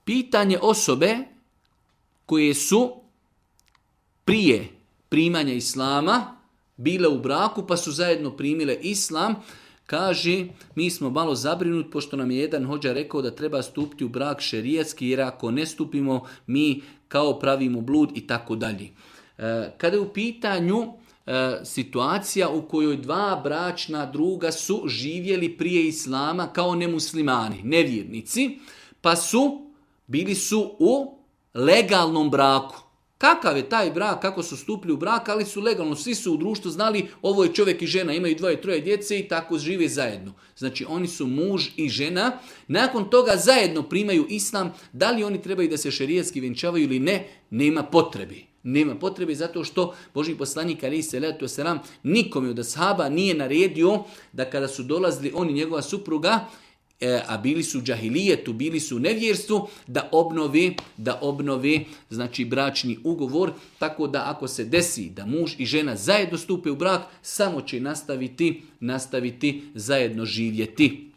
Pitanje osobe koje su prije primanja islama bile u braku pa su zajedno primile islam, kaže, mi smo malo zabrinuti pošto nam je jedan hođa rekao da treba stupiti u brak šerijatski, jer ako ne stupimo mi kao pravimo blud i tako dalje. Kada je u pitanju situacija u kojoj dva bračna druga su živjeli prije islama kao nemuslimani, nevjernici, pa bili su u legalnom braku. Kakav je taj brak, kako su stupili u brak, ali su legalno, svi su u društvu znali ovo je čovjek i žena, imaju 2-3 djece i tako žive zajedno. Znači oni su muž i žena, nakon toga zajedno primaju islam, da li oni trebaju da se šerijatski vjenčavaju ili ne, nema potrebe. Nema potrebe zato što Božji poslanik alejhi selatu vesselam nikome od ashaba nije naredio da kada su dolazili on i njegova supruga, a bili su u džahilijetu, bili su u nevjerstvu, da obnove znači bračni ugovor, tako da ako se desi da muž i žena zajedno stupe u brak, samo će nastaviti zajedno živjeti.